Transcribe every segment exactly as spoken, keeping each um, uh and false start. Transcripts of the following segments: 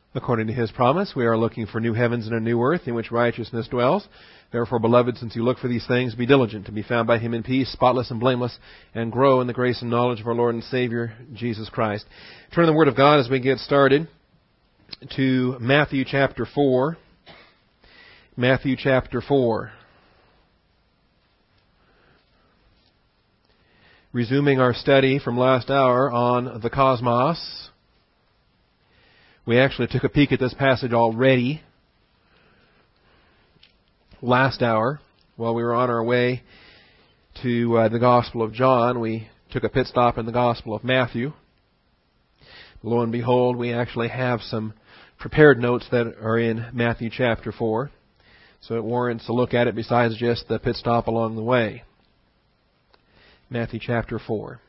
According to His promise, we are looking for new heavens and a new earth in which righteousness dwells. Therefore, beloved, since you look for these things, be diligent to be found by Him in peace, spotless and blameless, and grow in the grace and knowledge of our Lord and Savior, Jesus Christ. Turn to the Word of God as we get started to Matthew chapter four. Matthew chapter four. Resuming our study from last hour on the cosmos. We actually took a peek at this passage already last hour while we were on our way to uh, the Gospel of John. We took a pit stop in the Gospel of Matthew. Lo and behold, we actually have some prepared notes that are in Matthew chapter four. So it warrants a look at it besides just the pit stop along the way. Matthew chapter four.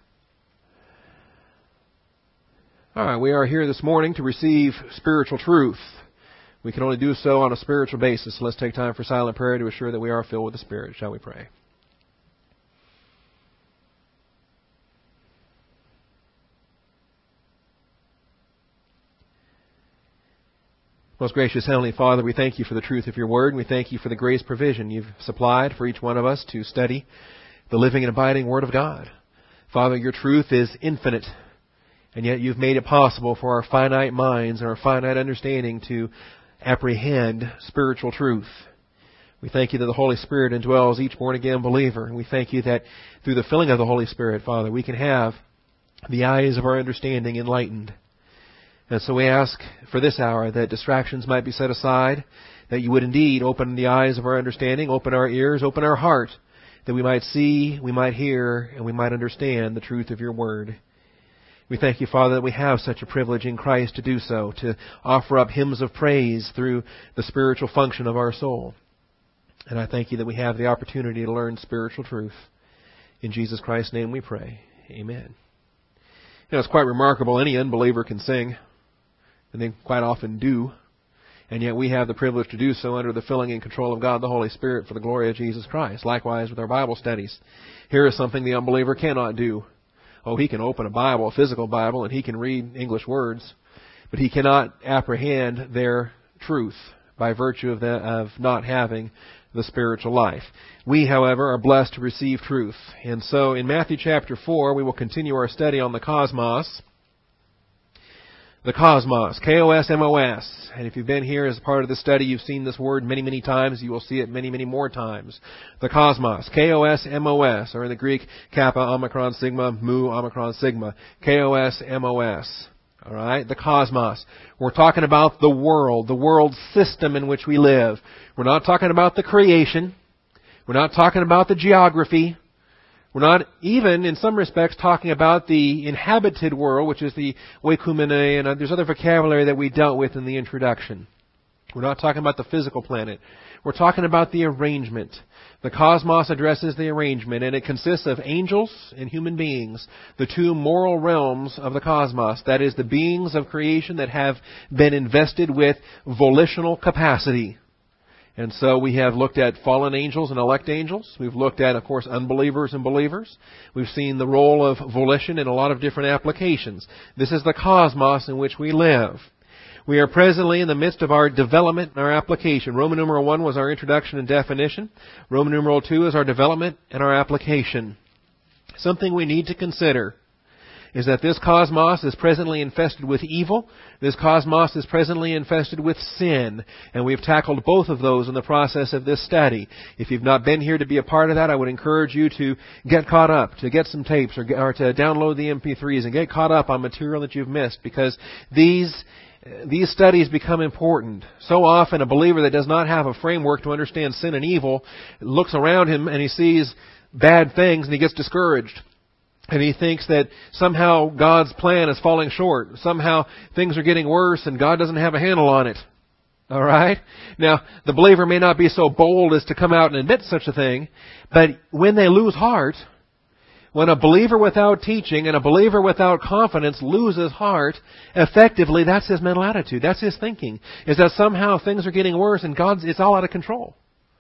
All right, we are here this morning to receive spiritual truth. We can only do so on a spiritual basis. So let's take time for silent prayer to assure that we are filled with the Spirit. Shall we pray? Most gracious Heavenly Father, we thank You for the truth of Your Word, and we thank You for the grace provision You've supplied for each one of us to study the living and abiding Word of God. Father, Your truth is infinite. And yet You've made it possible for our finite minds and our finite understanding to apprehend spiritual truth. We thank You that the Holy Spirit indwells each born-again believer. And we thank You that through the filling of the Holy Spirit, Father, we can have the eyes of our understanding enlightened. And so we ask for this hour that distractions might be set aside, that You would indeed open the eyes of our understanding, open our ears, open our heart, that we might see, we might hear, and we might understand the truth of Your Word. We thank You, Father, that we have such a privilege in Christ to do so, to offer up hymns of praise through the spiritual function of our soul. And I thank You that we have the opportunity to learn spiritual truth. In Jesus Christ's name we pray. Amen. You know, it's quite remarkable. Any unbeliever can sing, and they quite often do. And yet we have the privilege to do so under the filling and control of God, the Holy Spirit, for the glory of Jesus Christ. Likewise with our Bible studies. Here is something the unbeliever cannot do. Oh, he can open a Bible, a physical Bible, and he can read English words, but he cannot apprehend their truth by virtue of, the, of not having the spiritual life. We, however, are blessed to receive truth. And so in Matthew chapter four, we will continue our study on the cosmos. The cosmos, K O S M O S. And if you've been here as part of the study, you've seen this word many, many times. You will see it many, many more times. The cosmos, K O S M O S, or in the Greek, Kappa, Omicron, Sigma, Mu, Omicron, Sigma. K O S M O S. All right, the cosmos. We're talking about the world, the world system in which we live. We're not talking about the creation. We're not talking about the geography. We're not even, in some respects, talking about the inhabited world, which is the oikumene, and there's other vocabulary that we dealt with in the introduction. We're not talking about the physical planet. We're talking about the arrangement. The cosmos addresses the arrangement, and it consists of angels and human beings, the two moral realms of the cosmos. That is, the beings of creation that have been invested with volitional capacity. And so we have looked at fallen angels and elect angels. We've looked at, of course, unbelievers and believers. We've seen the role of volition in a lot of different applications. This is the cosmos in which we live. We are presently in the midst of our development and our application. Roman numeral one was our introduction and definition. Roman numeral two is our development and our application. Something we need to consider is that this cosmos is presently infested with evil. This cosmos is presently infested with sin. And we've tackled both of those in the process of this study. If you've not been here to be a part of that, I would encourage you to get caught up, to get some tapes or, or to download the M P threes and get caught up on material that you've missed, because these These studies become important. So often a believer that does not have a framework to understand sin and evil looks around him and he sees bad things and he gets discouraged. And he thinks that somehow God's plan is falling short. Somehow things are getting worse and God doesn't have a handle on it. All right? Now, the believer may not be so bold as to come out and admit such a thing, but when they lose heart, when a believer without teaching and a believer without confidence loses heart, effectively that's his mental attitude. That's his thinking. Is that somehow things are getting worse and God's, it's all out of control.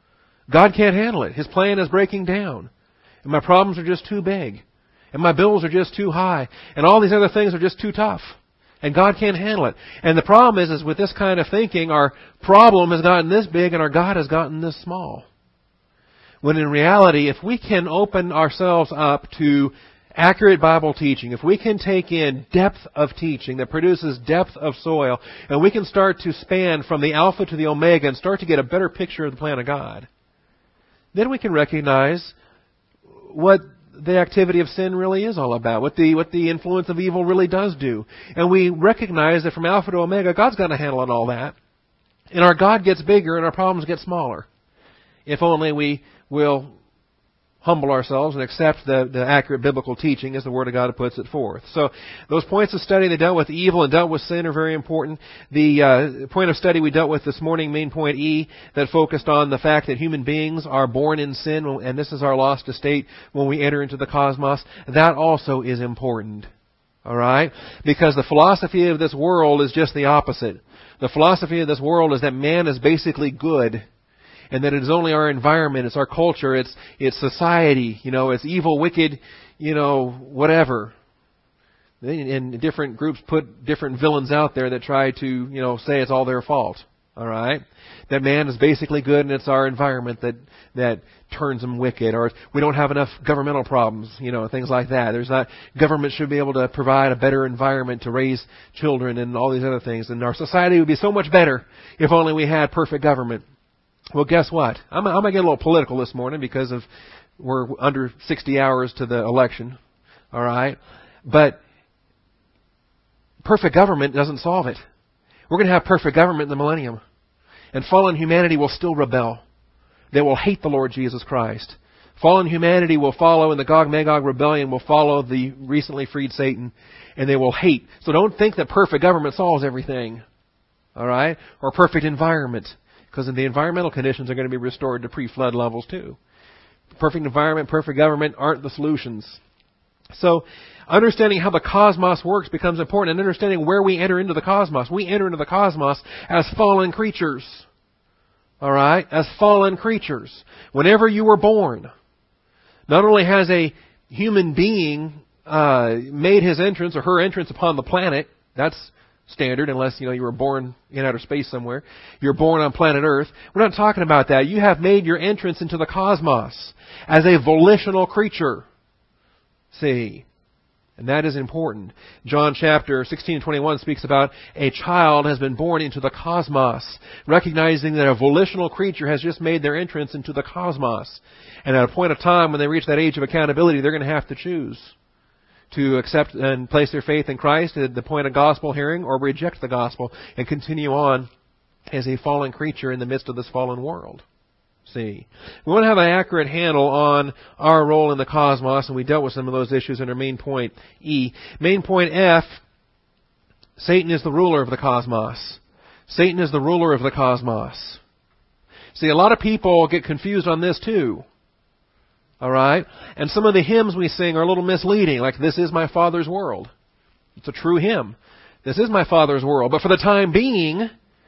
God can't handle it. His plan is breaking down. And my problems are just too big. And my bills are just too high. And all these other things are just too tough. And God can't handle it. And the problem is, is with this kind of thinking, our problem has gotten this big and our God has gotten this small. When in reality, if we can open ourselves up to accurate Bible teaching, if we can take in depth of teaching that produces depth of soil, and we can start to span from the Alpha to the Omega and start to get a better picture of the plan of God, then we can recognize what the activity of sin really is all about, what the what the influence of evil really does do. And we recognize that from Alpha to Omega, God's going to handle all that. And our God gets bigger and our problems get smaller. If only we will humble ourselves and accept the, the accurate biblical teaching as the Word of God puts it forth. So those points of study that dealt with evil and dealt with sin are very important. The uh, point of study we dealt with this morning, main point E, that focused on the fact that human beings are born in sin, and this is our lost estate when we enter into the cosmos. That also is important. All right? Because the philosophy of this world is just the opposite. The philosophy of this world is that man is basically good, and that it is only our environment, it's our culture, it's it's society, you know, it's evil, wicked, you know, whatever. And different groups put different villains out there that try to, you know, say it's all their fault. All right? That man is basically good and it's our environment that that turns him wicked. Or we don't have enough governmental problems, you know, things like that. There's not, government should be able to provide a better environment to raise children and all these other things. And our society would be so much better if only we had perfect government. Well, guess what? I'm, I'm going to get a little political this morning because of we're under sixty hours to the election. All right? But perfect government doesn't solve it. We're going to have perfect government in the millennium. And fallen humanity will still rebel. They will hate the Lord Jesus Christ. Fallen humanity will follow, and the Gog-Magog rebellion will follow the recently freed Satan, and they will hate. So don't think that perfect government solves everything. All right? Or perfect environment. Because the environmental conditions are going to be restored to pre-flood levels too. Perfect environment, perfect government aren't the solutions. So, understanding how the cosmos works becomes important, and understanding where we enter into the cosmos. We enter into the cosmos as fallen creatures. All right? As fallen creatures. Whenever you were born, not only has a human being uh, made his entrance or her entrance upon the planet, that's standard, unless, you know, you were born in outer space somewhere. You're born on planet Earth. We're not talking about that. You have made your entrance into the cosmos as a volitional creature. See? And that is important. John chapter sixteen and twenty-one speaks about a child has been born into the cosmos, recognizing that a volitional creature has just made their entrance into the cosmos. And at a point of time when they reach that age of accountability, they're going to have to choose to accept and place their faith in Christ at the point of gospel hearing, or reject the gospel and continue on as a fallen creature in the midst of this fallen world. See, we want to have an accurate handle on our role in the cosmos, and we dealt with some of those issues in our main point E. Main point F, Satan is the ruler of the cosmos. Satan is the ruler of the cosmos. See, a lot of people get confused on this too. All right? And some of the hymns we sing are a little misleading, like "This is my Father's world." It's a true hymn. This is my Father's world. But for the time being,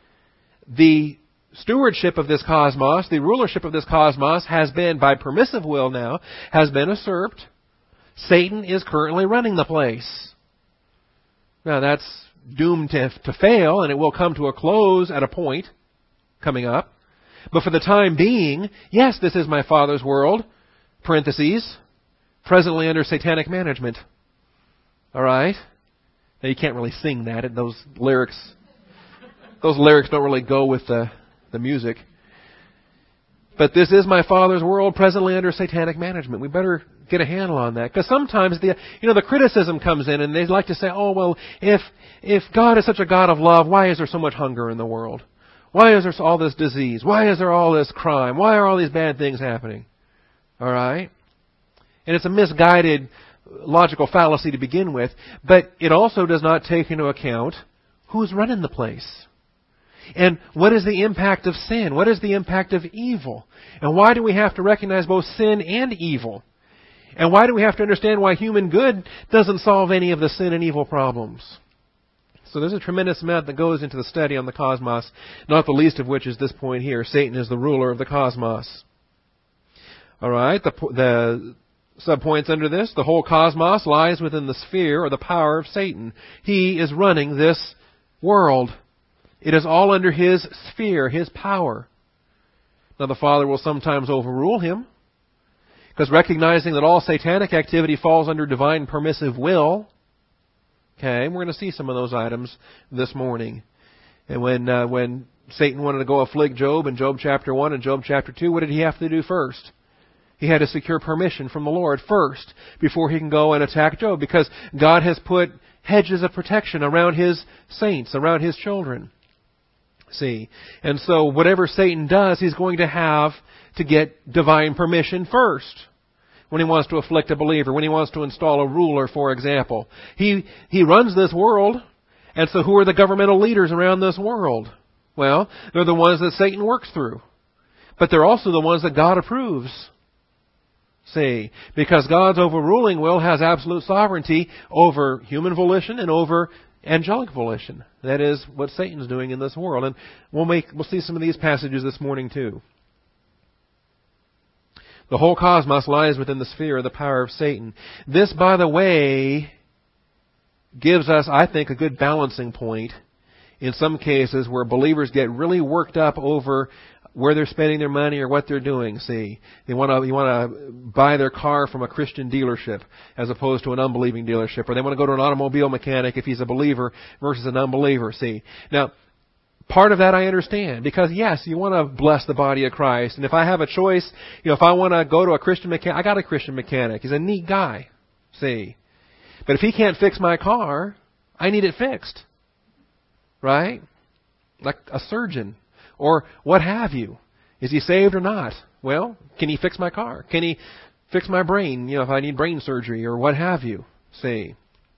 the stewardship of this cosmos, the rulership of this cosmos has been, by permissive will now, has been usurped. Satan is currently running the place. Now that's doomed to, to fail, and it will come to a close at a point coming up. But for the time being, yes, this is my Father's world. Parentheses, presently under satanic management. All right? Now you can't really sing that. Those lyrics, those lyrics don't really go with the, the music. But this is my Father's world, presently under satanic management. We better get a handle on that, because sometimes the you know the criticism comes in, and they like to say, "Oh well, if if God is such a God of love, why is there so much hunger in the world? Why is there all this disease? Why is there all this crime? Why are all these bad things happening?" All right? And it's a misguided logical fallacy to begin with, but it also does not take into account who's running the place. And what is the impact of sin? What is the impact of evil? And why do we have to recognize both sin and evil? And why do we have to understand why human good doesn't solve any of the sin and evil problems? So there's a tremendous amount that goes into the study on the cosmos, not the least of which is this point here. Satan is the ruler of the cosmos. All right, the, the subpoints under this. The whole cosmos lies within the sphere or the power of Satan. He is running this world. It is all under his sphere, his power. Now the Father will sometimes overrule him, because recognizing that all satanic activity falls under divine permissive will. Okay, we're going to see some of those items this morning. And when uh, when Satan wanted to go afflict Job in Job chapter one and Job chapter two, what did he have to do first? He had to secure permission from the Lord first before he can go and attack Job, because God has put hedges of protection around His saints, around His children. See? And so whatever Satan does, he's going to have to get divine permission first. When he wants to afflict a believer, when he wants to install a ruler, for example. He, he runs this world, and so who are the governmental leaders around this world? Well, they're the ones that Satan works through. But they're also the ones that God approves. See? Because God's overruling will has absolute sovereignty over human volition and over angelic volition. That is what Satan's doing in this world. And we'll make, we'll see some of these passages this morning too. The whole cosmos lies within the sphere of the power of Satan. This, by the way, gives us, I think, a good balancing point in some cases where believers get really worked up over where they're spending their money or what they're doing. See, they want to, you want to buy their car from a Christian dealership as opposed to an unbelieving dealership, or they want to go to an automobile mechanic if he's a believer versus an unbeliever. See, now, part of that I understand, because yes, you want to bless the body of Christ, and if I have a choice, you know, if I want to go to a Christian mechanic, I got a Christian mechanic. He's a neat guy. See, but if he can't fix my car, I need it fixed, right? Like a surgeon. Or what have you. Is he saved or not? Well, can he fix my car? Can he fix my brain, you know, if I need brain surgery or what have you? See.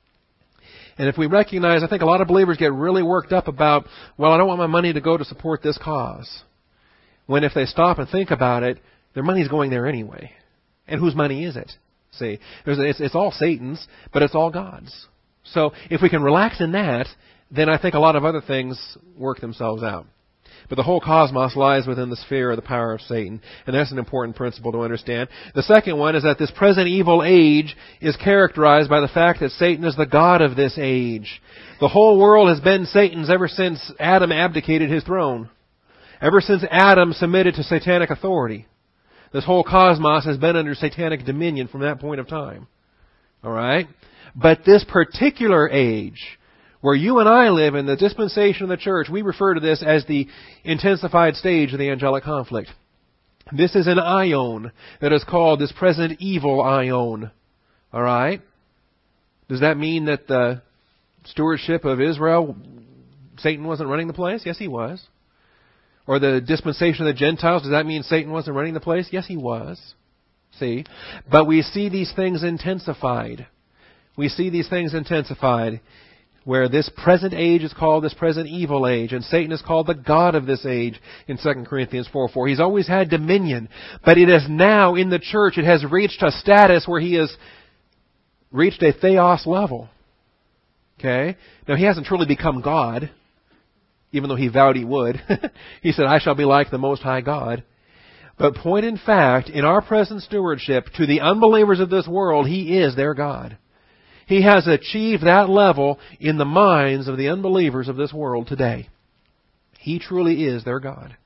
And if we recognize, I think a lot of believers get really worked up about, well, I don't want my money to go to support this cause. When if they stop and think about it, their money's going there anyway. And whose money is it? See. There's, it's, it's all Satan's, but it's all God's. So if we can relax in that, then I think a lot of other things work themselves out. But the whole cosmos lies within the sphere of the power of Satan. And that's an important principle to understand. The second one is that this present evil age is characterized by the fact that Satan is the god of this age. The whole world has been Satan's ever since Adam abdicated his throne. Ever since Adam submitted to satanic authority. This whole cosmos has been under satanic dominion from that point of time. Alright? But this particular age, where you and I live in the dispensation of the church, we refer to this as the intensified stage of the angelic conflict. This is an aion that is called this present evil aion. Alright? Does that mean that the stewardship of Israel, Satan wasn't running the place? Yes, he was. Or the dispensation of the Gentiles, does that mean Satan wasn't running the place? Yes, he was. See? But we see these things intensified. We see these things intensified. Where this present age is called this present evil age, and Satan is called the god of this age in Second Corinthians four four. He's always had dominion, but it is now in the church, it has reached a status where he has reached a theos level. Okay? Now he hasn't truly become God, even though he vowed he would. He said, I shall be like the Most High God. But point in fact, in our present stewardship, to the unbelievers of this world, he is their God. He has achieved that level in the minds of the unbelievers of this world today. He truly is their God.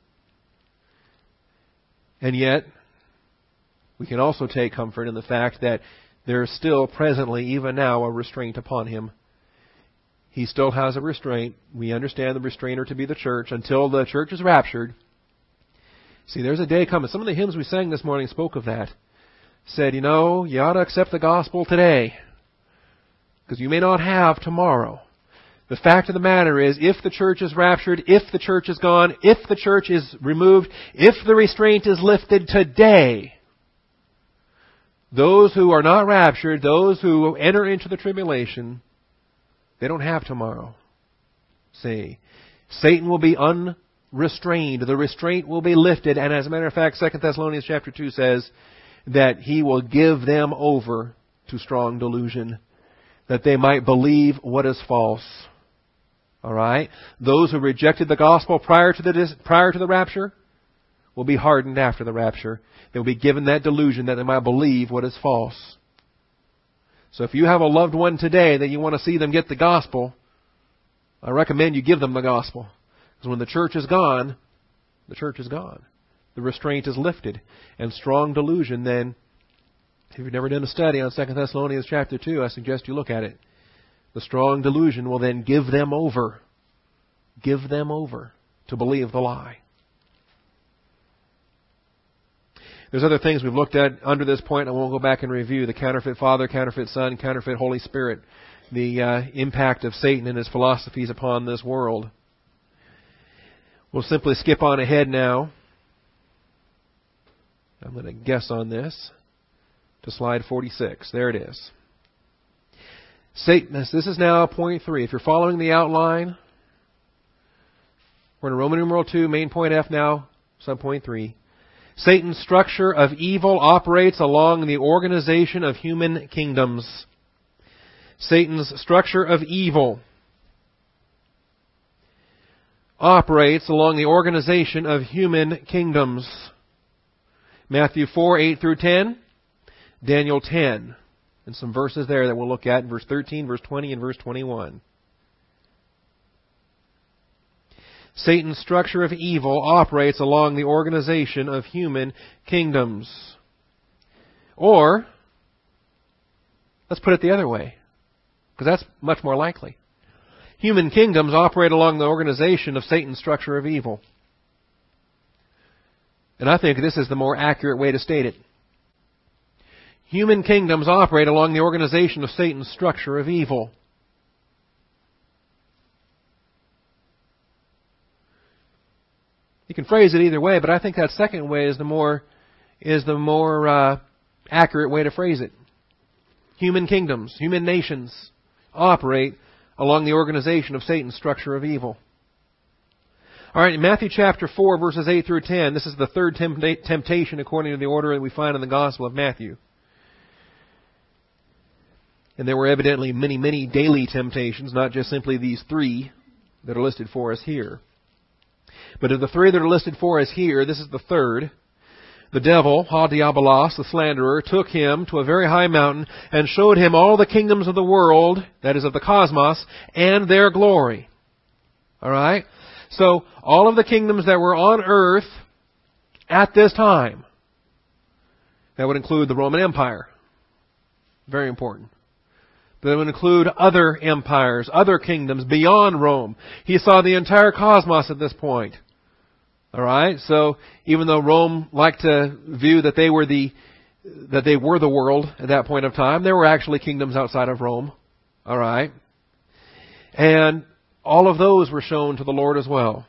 And yet, we can also take comfort in the fact that there is still presently, even now, a restraint upon him. He still has a restraint. We understand the restrainer to be the church until the church is raptured. See, there's a day coming. Some of the hymns we sang this morning spoke of that. Said, you know, you ought to accept the gospel today, because you may not have tomorrow. The fact of the matter is, if the church is raptured, if the church is gone, if the church is removed, if the restraint is lifted today, those who are not raptured, those who enter into the tribulation, they don't have tomorrow. See, Satan will be unrestrained. The restraint will be lifted. And as a matter of fact, Second Thessalonians chapter two says that he will give them over to strong delusion, that they might believe what is false. All right? Those who rejected the gospel prior to the prior to the rapture will be hardened after the rapture. They will be given that delusion that they might believe what is false. So if you have a loved one today that you want to see them get the gospel, I recommend you give them the gospel. Because when the church is gone, the church is gone. The restraint is lifted. And strong delusion then, if you've never done a study on Second Thessalonians chapter two, I suggest you look at it. The strong delusion will then give them over. Give them over to believe the lie. There's other things we've looked at under this point. I won't go back and review. The counterfeit Father, counterfeit Son, counterfeit Holy Spirit. The uh, impact of Satan and his philosophies upon this world. We'll simply skip on ahead now. I'm going to guess on this. To slide forty-six. There it is. Satan, this is now point three. If you're following the outline, we're in Roman numeral two, main point F now, subpoint three. Satan's structure of evil operates along the organization of human kingdoms. Satan's structure of evil operates along the organization of human kingdoms. Matthew four, eight through ten, Daniel ten, and some verses there that we'll look at in verse thirteen, verse twenty, and verse twenty-one. Satan's structure of evil operates along the organization of human kingdoms. Or, let's put it the other way, because that's much more likely. Human kingdoms operate along the organization of Satan's structure of evil. And I think this is the more accurate way to state it. Human kingdoms operate along the organization of Satan's structure of evil. You can phrase it either way, but I think that second way is the more is the more uh, accurate way to phrase it. Human kingdoms, human nations operate along the organization of Satan's structure of evil. All right, in Matthew chapter four, verses eight through ten, this is the third tempt- temptation according to the order that we find in the Gospel of Matthew. And there were evidently many, many daily temptations, not just simply these three that are listed for us here. But of the three that are listed for us here, this is the third. The devil, ha diabolos, the slanderer, took him to a very high mountain and showed him all the kingdoms of the world, that is of the cosmos, and their glory. All right? So, all of the kingdoms that were on earth at this time, that would include the Roman Empire. Very important. That would include other empires, other kingdoms beyond Rome. He saw the entire cosmos at this point. All right? So, even though Rome liked to view that they were the that they were the world at that point of time, there were actually kingdoms outside of Rome. All right? And all of those were shown to the Lord as well.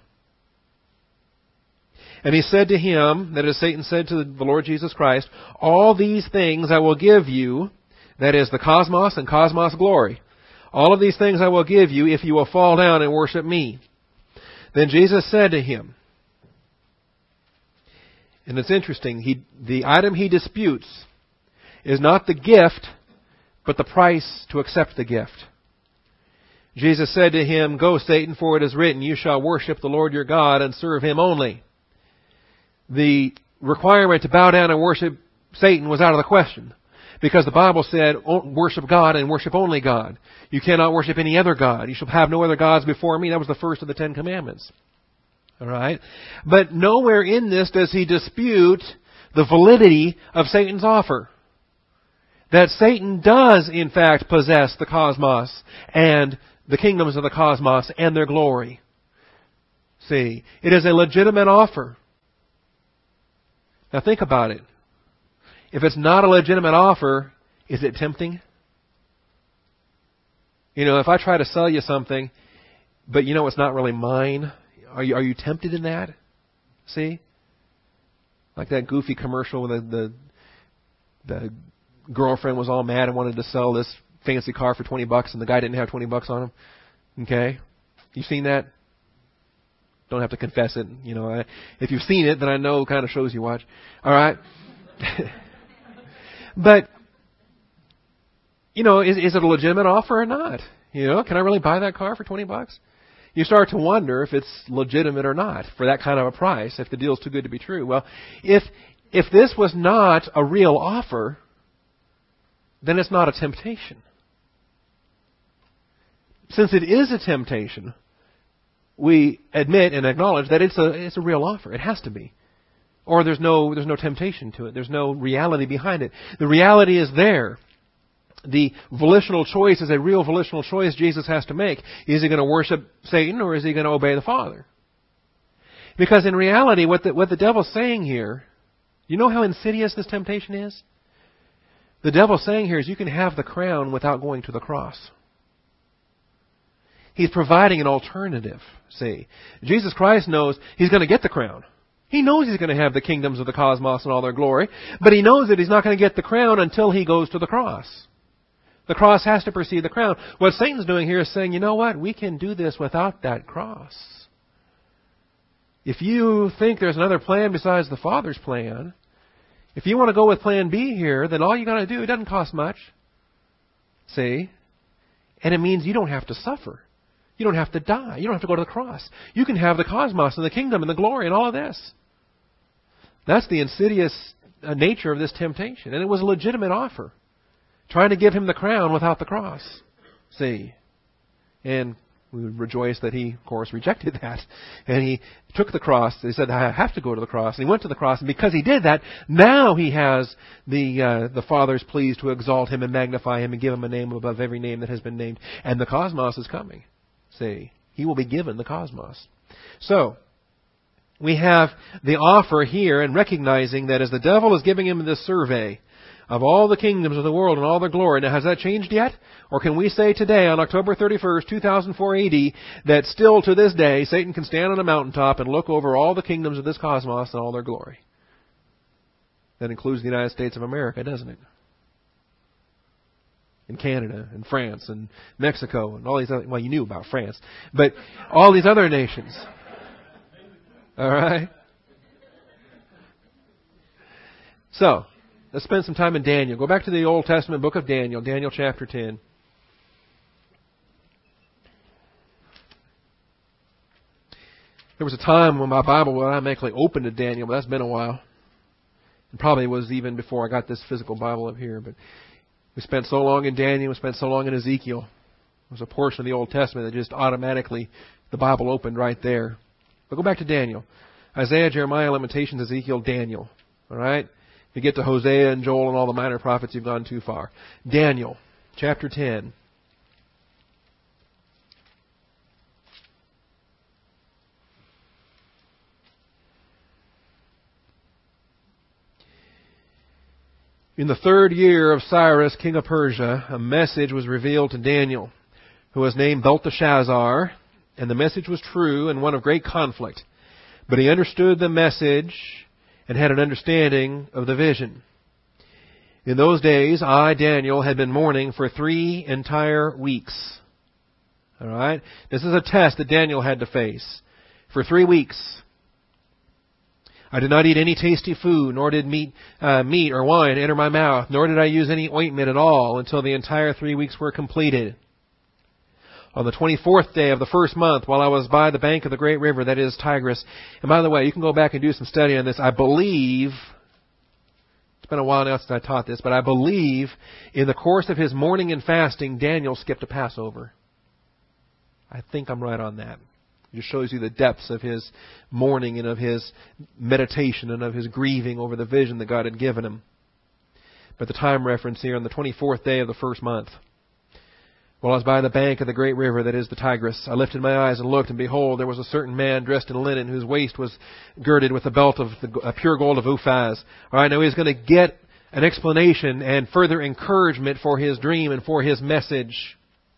And he said to him, that is, Satan said to the Lord Jesus Christ, all these things I will give you, that is, the cosmos and cosmos glory. All of these things I will give you if you will fall down and worship me. Then Jesus said to him, and it's interesting, he, the item he disputes is not the gift, but the price to accept the gift. Jesus said to him, go, Satan, for it is written, you shall worship the Lord your God and serve him only. The requirement to bow down and worship Satan was out of the question. Because the Bible said, worship God and worship only God. You cannot worship any other God. You shall have no other gods before me. That was the first of the Ten Commandments. All right? But nowhere in this does he dispute the validity of Satan's offer. That Satan does, in fact, possess the cosmos and the kingdoms of the cosmos and their glory. See, it is a legitimate offer. Now think about it. If it's not a legitimate offer, is it tempting? You know, if I try to sell you something, but you know it's not really mine, are you are you tempted in that? See? Like that goofy commercial where the, the the girlfriend was all mad and wanted to sell this fancy car for twenty bucks and the guy didn't have twenty bucks on him. Okay? You seen that? Don't have to confess it. You know, I, if you've seen it, then I know kind of shows you watch. All right? But, you know, is, is it a legitimate offer or not? You know, can I really buy that car for twenty bucks? you start to wonder if it's legitimate or not for that kind of a price, if the deal's too good to be true. Well, if if this was not a real offer, then it's not a temptation. Since it is a temptation, we admit and acknowledge that it's a it's a real offer. It has to be. Or there's no there's no temptation to it. There's no reality behind it. The reality is there. The volitional choice is a real volitional choice Jesus has to make. Is he going to worship Satan or is he going to obey the Father? Because in reality, what the, what the devil's saying here, you know how insidious this temptation is? The devil's saying here is you can have the crown without going to the cross. He's providing an alternative, see. Jesus Christ knows he's going to get the crown. He knows he's going to have the kingdoms of the cosmos in all their glory, but he knows that he's not going to get the crown until he goes to the cross. The cross has to precede the crown. What Satan's doing here is saying, you know what? We can do this without that cross. If you think there's another plan besides the Father's plan, if you want to go with plan B here, then all you got to do, it doesn't cost much. See? And it means you don't have to suffer. You don't have to die. You don't have to go to the cross. You can have the cosmos and the kingdom and the glory and all of this. That's the insidious nature of this temptation. And it was a legitimate offer. Trying to give him the crown without the cross. See? And we would rejoice that he, of course, rejected that. And he took the cross. He said, I have to go to the cross. And he went to the cross. And because he did that, now he has the uh, the Father's pleased to exalt him and magnify him and give him a name above every name that has been named. And the cosmos is coming. See? He will be given the cosmos. So, we have the offer here and recognizing that as the devil is giving him this survey of all the kingdoms of the world and all their glory. Now, has that changed yet? Or can we say today, on October thirty-first, two thousand four A D, that still to this day, Satan can stand on a mountaintop and look over all the kingdoms of this cosmos and all their glory? That includes the United States of America, doesn't it? And Canada, and France, and Mexico, and all these other... Well, you knew about France. But all these other nations. All right? So... let's spend some time in Daniel. Go back to the Old Testament book of Daniel, Daniel chapter ten. There was a time when my Bible was automatically opened to Daniel, but that's been a while. It probably was even before I got this physical Bible up here. But we spent so long in Daniel, we spent so long in Ezekiel. There was a portion of the Old Testament that just automatically, the Bible opened right there. But go back to Daniel. Isaiah, Jeremiah, Lamentations, Ezekiel, Daniel. All right? If you get to Hosea and Joel and all the minor prophets, you've gone too far. Daniel, chapter ten. In the third year of Cyrus, king of Persia, a message was revealed to Daniel, who was named Belteshazzar, and the message was true and one of great conflict. But he understood the message and had an understanding of the vision. In those days, I, Daniel, had been mourning for three entire weeks. All right? This is a test that Daniel had to face. For three weeks. I did not eat any tasty food, nor did meat, uh, meat or wine enter my mouth, nor did I use any ointment at all until the entire three weeks were completed. On the twenty-fourth day of the first month, while I was by the bank of the great river, that is Tigris. And by the way, you can go back and do some study on this. I believe, it's been a while now since I taught this, but I believe in the course of his mourning and fasting, Daniel skipped a Passover. I think I'm right on that. It just shows you the depths of his mourning and of his meditation and of his grieving over the vision that God had given him. But the time reference here, on the twenty-fourth day of the first month, while I was by the bank of the great river, that is the Tigris, I lifted my eyes and looked, and behold, there was a certain man dressed in linen, whose waist was girded with a belt of the, uh, pure gold of Uphaz. All right, now he's going to get an explanation and further encouragement for his dream and for his message.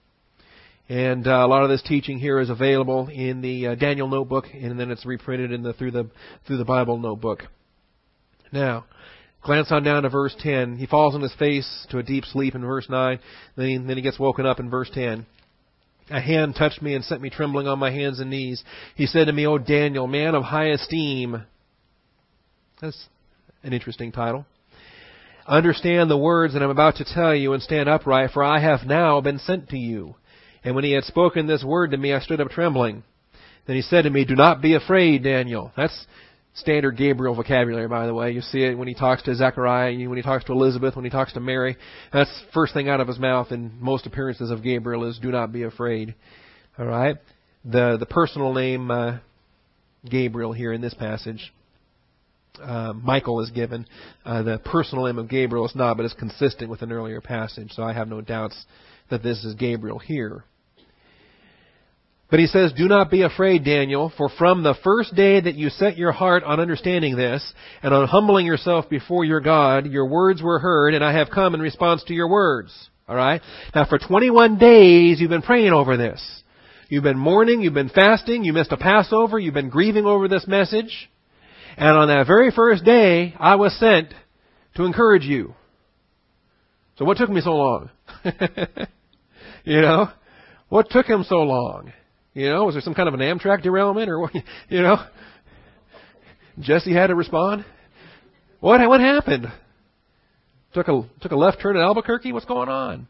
And uh, a lot of this teaching here is available in the uh, Daniel notebook, and then it's reprinted in the through the through the Bible notebook. Now, glance on down to verse ten. He falls on his face to a deep sleep in verse nine. Then he, then he gets woken up in verse ten. A hand touched me and set me trembling on my hands and knees. He said to me, O Daniel, man of high esteem. That's an interesting title. Understand the words that I'm about to tell you and stand upright, for I have now been sent to you. And when he had spoken this word to me, I stood up trembling. Then he said to me, "Do not be afraid, Daniel." That's standard Gabriel vocabulary, by the way. You see it when he talks to Zechariah, when he talks to Elizabeth, when he talks to Mary. That's the first thing out of his mouth in most appearances of Gabriel is, "Do not be afraid." All right? The the personal name uh, Gabriel here in this passage, uh, Michael is given. Uh, the personal name of Gabriel is not, but it's consistent with an earlier passage, so I have no doubts that this is Gabriel here. But he says, "Do not be afraid, Daniel, for from the first day that you set your heart on understanding this and on humbling yourself before your God, your words were heard, and I have come in response to your words." All right? Now, for twenty-one days, you've been praying over this. You've been mourning, you've been fasting, you missed a Passover, you've been grieving over this message. And on that very first day, I was sent to encourage you. So what took me so long? You know? What took him so long? You know, was there some kind of an Amtrak derailment or what? You know, Jesse had to respond. What what happened? Took a took a left turn at Albuquerque. What's going on?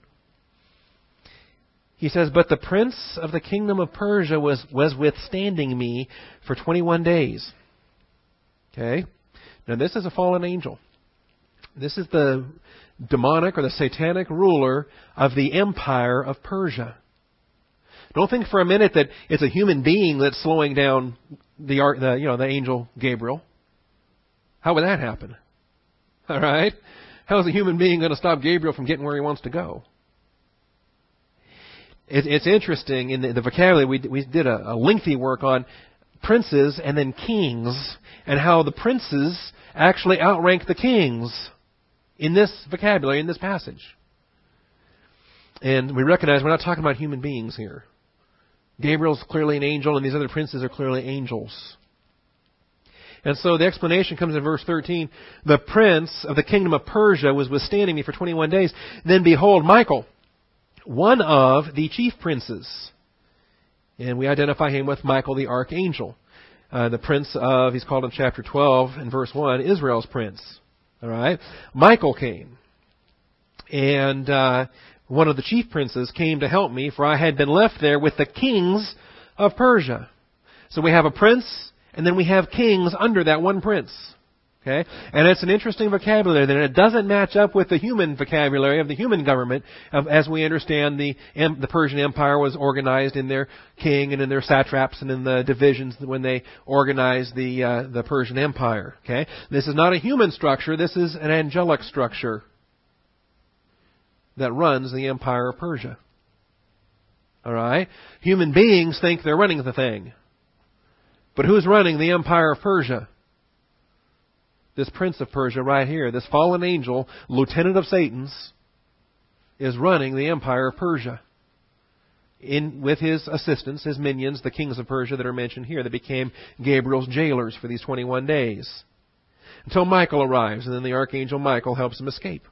He says, "But the prince of the kingdom of Persia was was withstanding me for twenty-one days." Okay, now this is a fallen angel. This is the demonic or the satanic ruler of the empire of Persia. Don't think for a minute that it's a human being that's slowing down the, the you know the angel Gabriel. How would that happen? All right, how is a human being going to stop Gabriel from getting where he wants to go? It, it's interesting in the, the vocabulary. We we did a, a lengthy work on princes and then kings, and how the princes actually outrank the kings in this vocabulary in this passage. And we recognize we're not talking about human beings here. Gabriel's clearly an angel, and these other princes are clearly angels. And so the explanation comes in verse thirteen. "The prince of the kingdom of Persia was withstanding me for twenty-one days. Then behold, Michael, one of the chief princes." And we identify him with Michael the archangel. Uh, the prince of, he's called in chapter twelve and verse one, Israel's prince. All right? Michael came. And uh, one of the chief princes came to help me, for I had been left there with the kings of Persia. So we have a prince, and then we have kings under that one prince. Okay? And it's an interesting vocabulary there. It doesn't match up with the human vocabulary of the human government, of, as we understand the the Persian Empire was organized in their king and in their satraps and in the divisions when they organized the uh, the Persian Empire. Okay? This is not a human structure. This is an angelic structure that runs the empire of Persia. All right? Human beings think they're running the thing. But who's running the empire of Persia? This prince of Persia right here, this fallen angel, lieutenant of Satan's, is running the empire of Persia. In, with his assistants, his minions, the kings of Persia that are mentioned here, that became Gabriel's jailers for these twenty-one days. Until Michael arrives, and then the archangel Michael helps him escape.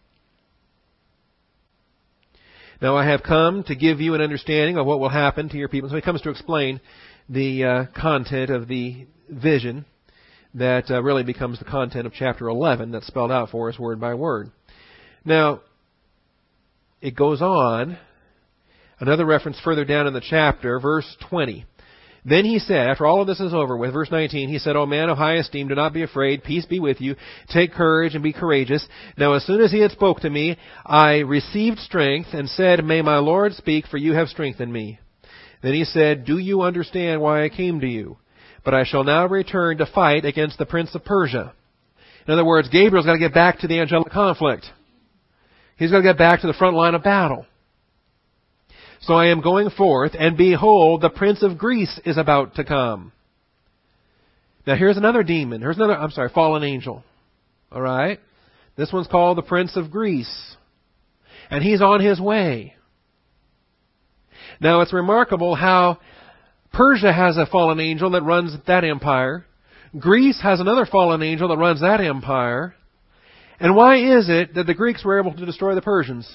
Now I have come to give you an understanding of what will happen to your people. So he comes to explain the uh, content of the vision that uh, really becomes the content of chapter eleven that's spelled out for us word by word. Now, it goes on, another reference further down in the chapter, verse twenty. Then he said, after all of this is over with, verse nineteen, he said, "O man of high esteem, do not be afraid. Peace be with you. Take courage and be courageous." Now as soon as he had spoke to me, I received strength and said, "May my Lord speak, for you have strengthened me." Then he said, "Do you understand why I came to you? But I shall now return to fight against the prince of Persia." In other words, Gabriel's got to get back to the angelic conflict. He's got to get back to the front line of battle. "So I am going forth, and behold, the prince of Greece is about to come." Now here's another demon. Here's another, I'm sorry, fallen angel. All right? This one's called the prince of Greece. And he's on his way. Now it's remarkable how Persia has a fallen angel that runs that empire. Greece has another fallen angel that runs that empire. And why is it that the Greeks were able to destroy the Persians?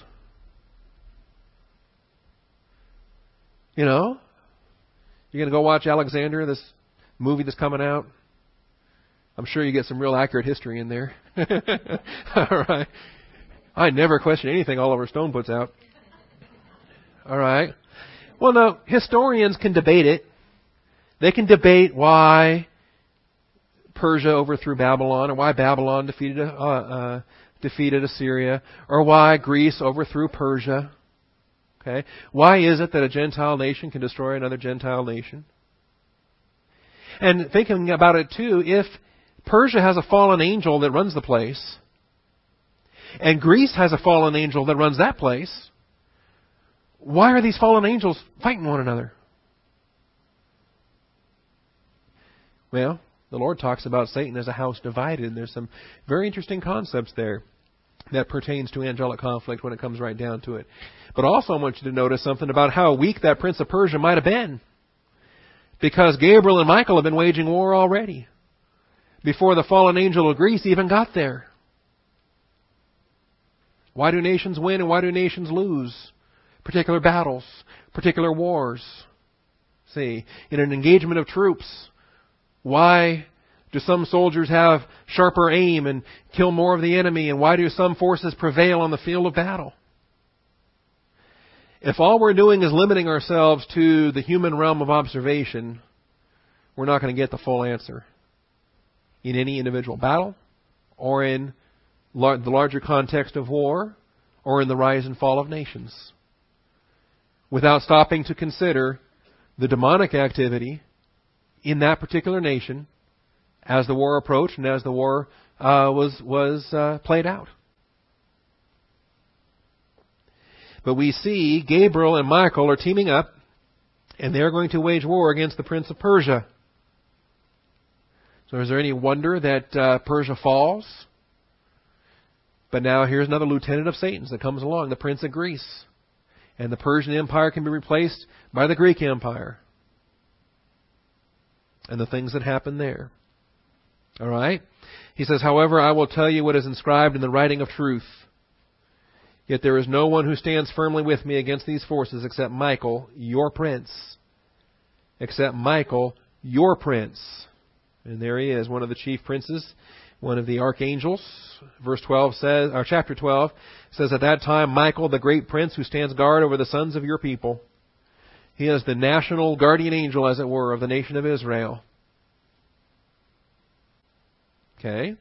You know? You're going to go watch Alexander, this movie that's coming out? I'm sure you get some real accurate history in there. All right. I never question anything Oliver Stone puts out. All right. Well, no, historians can debate it. They can debate why Persia overthrew Babylon, or why Babylon defeated uh, uh, defeated Assyria, or why Greece overthrew Persia. Okay, why is it that a Gentile nation can destroy another Gentile nation? And thinking about it too, if Persia has a fallen angel that runs the place, and Greece has a fallen angel that runs that place, why are these fallen angels fighting one another? Well, the Lord talks about Satan as a house divided, and there's some very interesting concepts there that pertains to angelic conflict when it comes right down to it. But also I want you to notice something about how weak that prince of Persia might have been. Because Gabriel and Michael have been waging war already, before the fallen angel of Greece even got there. Why do nations win and why do nations lose? Particular battles, particular wars. See, in an engagement of troops, why do some soldiers have sharper aim and kill more of the enemy? And why do some forces prevail on the field of battle? If all we're doing is limiting ourselves to the human realm of observation, we're not going to get the full answer in any individual battle, or in lar- the larger context of war, or in the rise and fall of nations, without stopping to consider the demonic activity in that particular nation as the war approached and as the war uh, was was uh, played out. But we see Gabriel and Michael are teaming up, and they're going to wage war against the prince of Persia. So is there any wonder that uh, Persia falls? But now here's another lieutenant of Satan's that comes along, the prince of Greece. And the Persian Empire can be replaced by the Greek Empire. And the things that happen there. All right? He says, however, I will tell you what is inscribed in the writing of truth. Yet there is no one who stands firmly with me against these forces except Michael, your prince. Except Michael, your prince. And there he is, one of the chief princes, one of the archangels. Verse twelve says, or chapter twelve says, at that time Michael, the great prince who stands guard over the sons of your people. He is the national guardian angel, as it were, of the nation of Israel. Okay?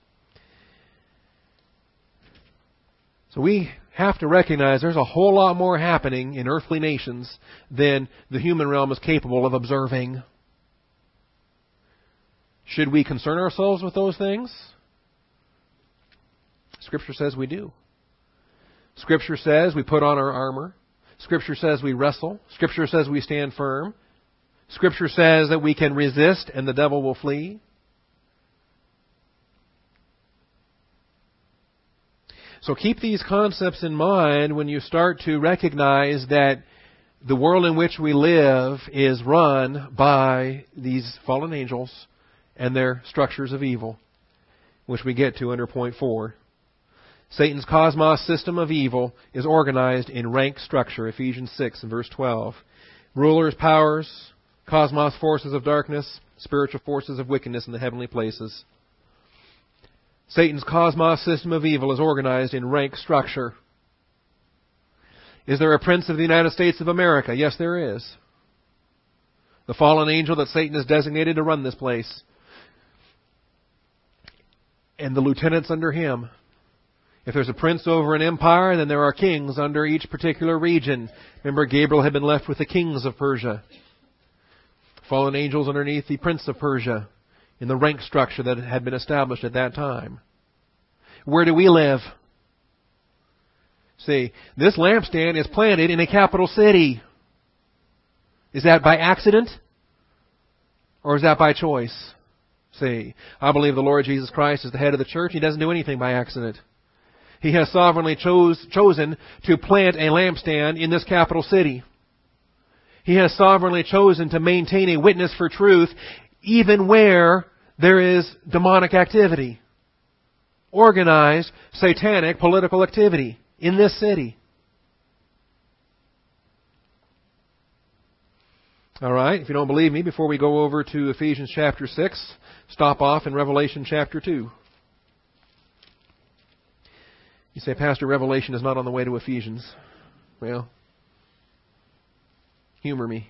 So we have to recognize there's a whole lot more happening in earthly nations than the human realm is capable of observing. Should we concern ourselves with those things? Scripture says we do. Scripture says we put on our armor. Scripture says we wrestle. Scripture says we stand firm. Scripture says that we can resist and the devil will flee. So keep these concepts in mind when you start to recognize that the world in which we live is run by these fallen angels and their structures of evil, which we get to under point four. Satan's cosmos system of evil is organized in rank structure, Ephesians six and verse twelve. Rulers, powers, cosmos forces of darkness, spiritual forces of wickedness in the heavenly places. Satan's cosmos system of evil is organized in rank structure. Is there a prince of the United States of America? Yes, there is. The fallen angel that Satan has designated to run this place. And the lieutenants under him. If there's a prince over an empire, then there are kings under each particular region. Remember, Gabriel had been left with the kings of Persia. Fallen angels underneath the prince of Persia, in the rank structure that had been established at that time. Where do we live? See, this lampstand is planted in a capital city. Is that by accident? Or is that by choice? See, I believe the Lord Jesus Christ is the head of the church. He doesn't do anything by accident. He has sovereignly chose, chosen to plant a lampstand in this capital city. He has sovereignly chosen to maintain a witness for truth even where there is demonic activity. Organized, satanic, political activity in this city. All right, if you don't believe me, before we go over to Ephesians chapter six, stop off in Revelation chapter two. You say, Pastor, Revelation is not on the way to Ephesians. Well, Humor me.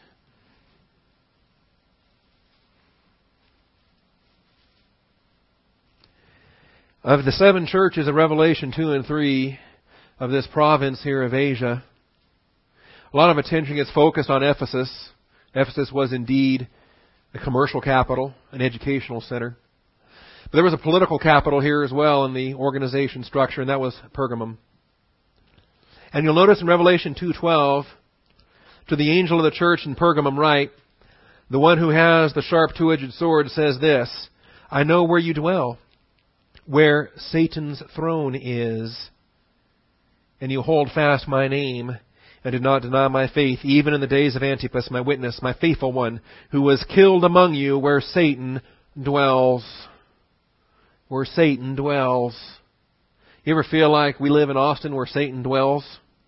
Of the seven churches of Revelation two and three of this province here of Asia, a lot of attention gets focused on Ephesus. Ephesus was indeed a commercial capital, an educational center. But there was a political capital here as well in the organization structure, and that was Pergamum. And you'll notice in Revelation two twelve, to the angel of the church in Pergamum write, the one who has the sharp two-edged sword says this, I know where you dwell, where Satan's throne is, and you hold fast my name, and did not deny my faith, even in the days of Antipas, my witness, my faithful one, who was killed among you where Satan dwells. Where Satan dwells. You ever feel like we live in Austin where Satan dwells?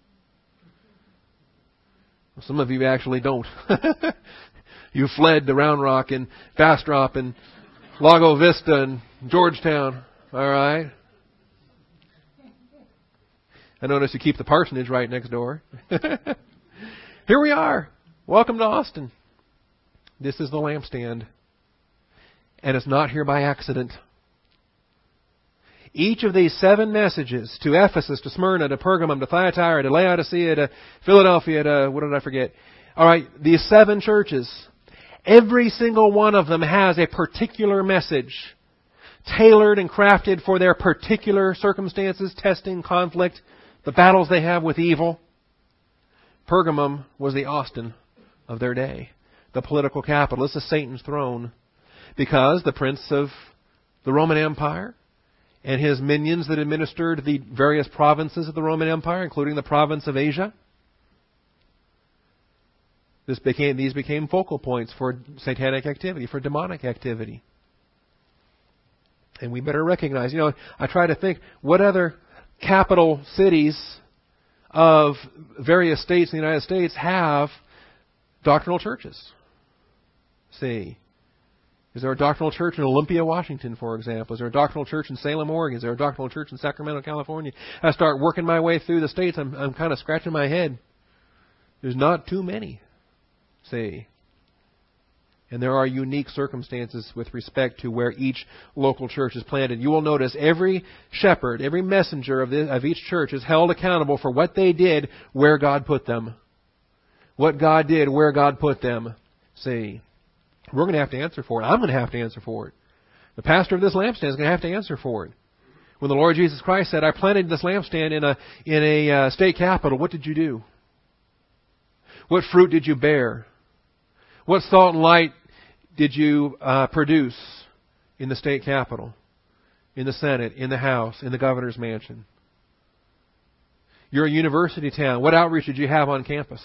Well, some of you actually don't. You fled to Round Rock and Bastrop and Lago Vista and Georgetown. All right. I notice you keep the parsonage right next door. Here we are. Welcome to Austin. This is the lampstand. And it's not here by accident. Each of these seven messages to Ephesus, to Smyrna, to Pergamum, to Thyatira, to Laodicea, to Philadelphia, to, what did I forget? All right, these seven churches, every single one of them has a particular message, tailored and crafted for their particular circumstances, testing, conflict, the battles they have with evil. Pergamum was the Austin of their day, the political capital. This is Satan's throne, because the prince of the Roman Empire and his minions that administered the various provinces of the Roman Empire, including the province of Asia, this became these became focal points for satanic activity, for demonic activity. And we better recognize, you know, I try to think, what other capital cities of various states in the United States have doctrinal churches? See, is there a doctrinal church in Olympia, Washington, for example? Is there a doctrinal church in Salem, Oregon? Is there a doctrinal church in Sacramento, California? I start working my way through the states, I'm, I'm kind of scratching my head. There's not too many, see. And there are unique circumstances with respect to where each local church is planted. You will notice every shepherd, every messenger of, the, of each church is held accountable for what they did where God put them. What God did where God put them. See, we're going to have to answer for it. I'm going to have to answer for it. The pastor of this lampstand is going to have to answer for it. When the Lord Jesus Christ said, I planted this lampstand in a, in a uh, state capital, what did you do? What fruit did you bear? What salt and light did you uh, produce in the state capitol, in the Senate, in the House, in the governor's mansion? You're a university town. What outreach did you have on campus?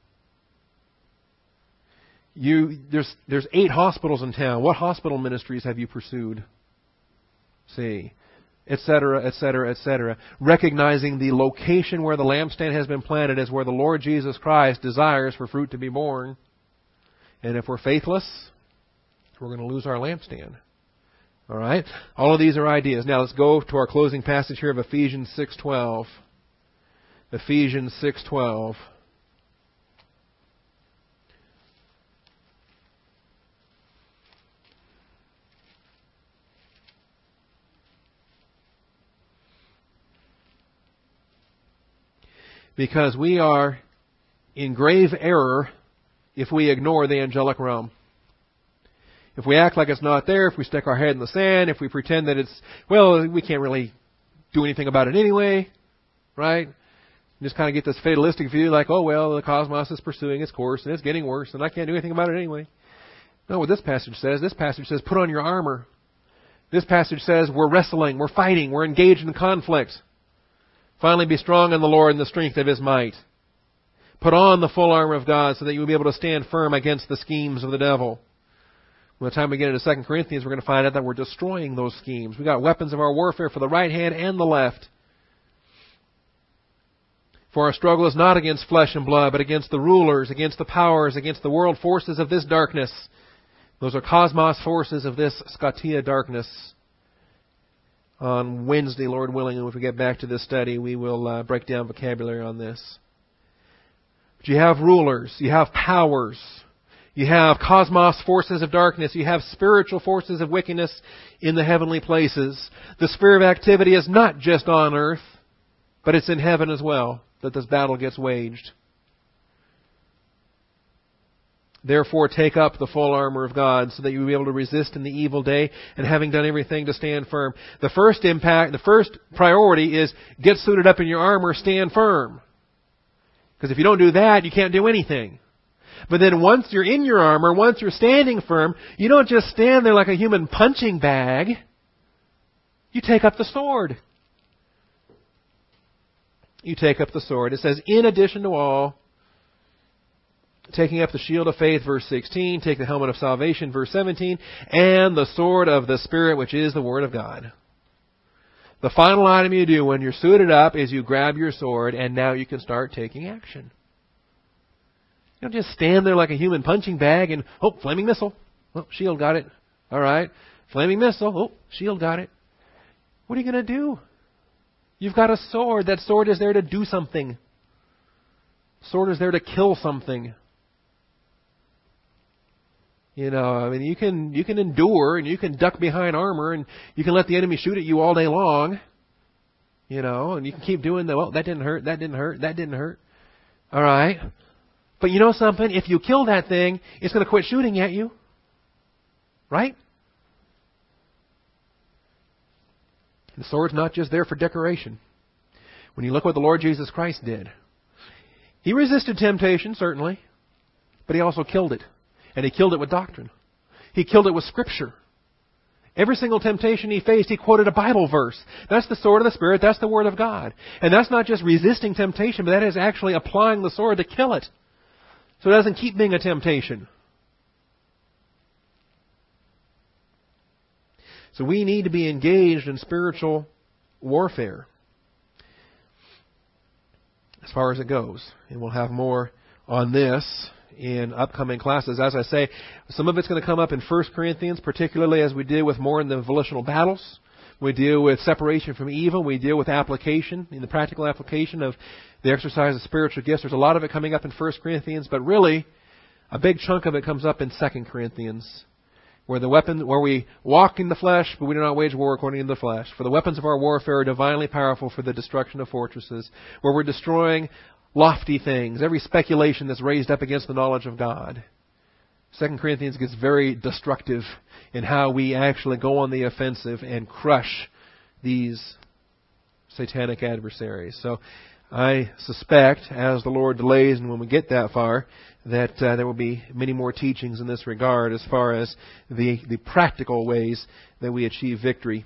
You there's there's eight hospitals in town. What hospital ministries have you pursued? See, et cetera, et cetera, et cetera. Recognizing the location where the lampstand has been planted is where the Lord Jesus Christ desires for fruit to be born. And if we're faithless, we're going to lose our lampstand. All right? All of these are ideas. Now let's go to our closing passage here of Ephesians six twelve. Ephesians six twelve. Because we are in grave error if we ignore the angelic realm. If we act like it's not there, if we stick our head in the sand, if we pretend that it's, well, we can't really do anything about it anyway, right? Just kind of get this fatalistic view like, oh, well, the cosmos is pursuing its course and it's getting worse and I can't do anything about it anyway. No, what this passage says, this passage says put on your armor. This passage says we're wrestling, we're fighting, we're engaged in conflict. Finally, be strong in the Lord and the strength of His might. Put on the full armor of God so that you will be able to stand firm against the schemes of the devil. By the time we get into Second Corinthians, we're going to find out that we're destroying those schemes. We've got weapons of our warfare for the right hand and the left. For our struggle is not against flesh and blood, but against the rulers, against the powers, against the world forces of this darkness. Those are cosmos forces of this Scotia darkness. On Wednesday, Lord willing, and if we get back to this study, we will uh, break down vocabulary on this. You have rulers. You have powers. You have cosmos forces of darkness. You have spiritual forces of wickedness in the heavenly places. The sphere of activity is not just on earth, but it's in heaven as well that this battle gets waged. Therefore, take up the full armor of God so that you will be able to resist in the evil day, and having done everything to stand firm. The first impact, the first priority is get suited up in your armor, stand firm. Because if you don't do that, you can't do anything. But then once you're in your armor, once you're standing firm, you don't just stand there like a human punching bag. You take up the sword. You take up the sword. It says, in addition to all, taking up the shield of faith, verse sixteen, take the helmet of salvation, verse seventeen, and the sword of the Spirit, which is the Word of God. The final item you do when you're suited up is you grab your sword, and now you can start taking action. You don't just stand there like a human punching bag and, oh, flaming missile. Oh, shield got it. All right. Flaming missile. Oh, shield got it. What are you going to do? You've got a sword. That sword is there to do something. Sword is there to kill something. You know, I mean, you can you can endure and you can duck behind armor and you can let the enemy shoot at you all day long. You know, and you can keep doing the, well, that didn't hurt, that didn't hurt, that didn't hurt. All right. But you know something? If you kill that thing, it's going to quit shooting at you. Right? The sword's not just there for decoration. When you look what the Lord Jesus Christ did, He resisted temptation, certainly, but He also killed it. And He killed it with doctrine. He killed it with Scripture. Every single temptation He faced, He quoted a Bible verse. That's the sword of the Spirit. That's the Word of God. And that's not just resisting temptation, but that is actually applying the sword to kill it. So it doesn't keep being a temptation. So we need to be engaged in spiritual warfare as far as it goes. And we'll have more on this in upcoming classes. As I say, some of it's going to come up in First Corinthians, particularly as we deal with more in the volitional battles. We deal with separation from evil. We deal with application, in the practical application of the exercise of spiritual gifts. There's a lot of it coming up in First Corinthians, but really, a big chunk of it comes up in Second Corinthians, where the weapon, where we walk in the flesh, but we do not wage war according to the flesh. For the weapons of our warfare are divinely powerful for the destruction of fortresses, where we're destroying lofty things, every speculation that's raised up against the knowledge of God. Second Corinthians gets very destructive in how we actually go on the offensive and crush these satanic adversaries. So I suspect, as the Lord delays and when we get that far, that uh, there will be many more teachings in this regard as far as the, the practical ways that we achieve victory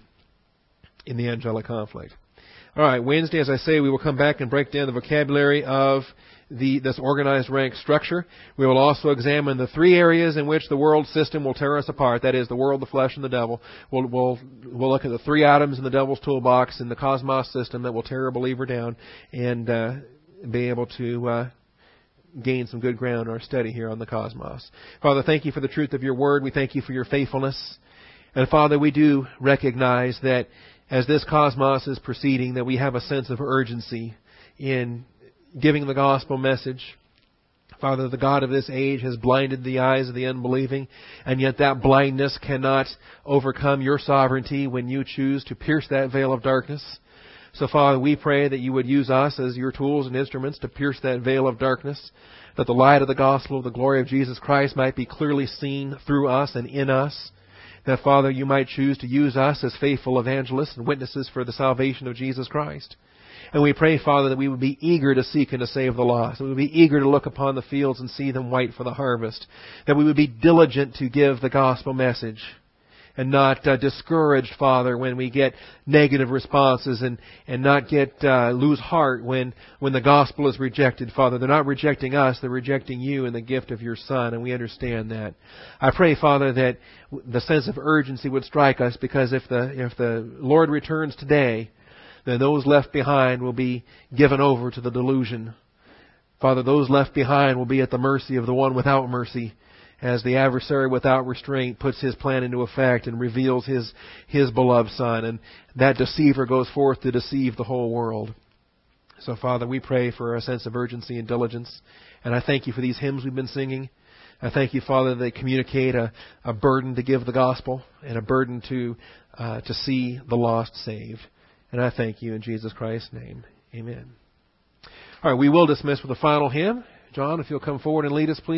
in the angelic conflict. All right, Wednesday, as I say, we will come back and break down the vocabulary of the this organized rank structure. We will also examine the three areas in which the world system will tear us apart. That is, the world, the flesh, and the devil. We'll, we'll, we'll look at the three items in the devil's toolbox in the cosmos system that will tear a believer down and uh, be able to uh, gain some good ground in our study here on the cosmos. Father, thank you for the truth of your word. We thank you for your faithfulness. And Father, we do recognize that as this cosmos is proceeding, that we have a sense of urgency in giving the gospel message. Father, the God of this age has blinded the eyes of the unbelieving, and yet that blindness cannot overcome your sovereignty when you choose to pierce that veil of darkness. So, Father, we pray that you would use us as your tools and instruments to pierce that veil of darkness, that the light of the gospel of the glory of Jesus Christ might be clearly seen through us and in us. That, Father, you might choose to use us as faithful evangelists and witnesses for the salvation of Jesus Christ. And we pray, Father, that we would be eager to seek and to save the lost. That we would be eager to look upon the fields and see them white for the harvest. That we would be diligent to give the gospel message. And not uh, discouraged, Father, when we get negative responses, and, and not get uh, lose heart when, when the gospel is rejected, Father. They're not rejecting us, they're rejecting you and the gift of your Son, and we understand that. I pray, Father, that the sense of urgency would strike us, because if the if the Lord returns today, then those left behind will be given over to the delusion. Father, those left behind will be at the mercy of the one without mercy, as the adversary without restraint puts his plan into effect and reveals his his beloved Son. And that deceiver goes forth to deceive the whole world. So, Father, we pray for a sense of urgency and diligence And I thank you for these hymns we've been singing. I thank you, Father, that they communicate a, a burden to give the gospel and a burden to uh, to see the lost saved. And I thank you in Jesus Christ's name. Amen. All right, we will dismiss with a final hymn. John, if you'll come forward and lead us, please.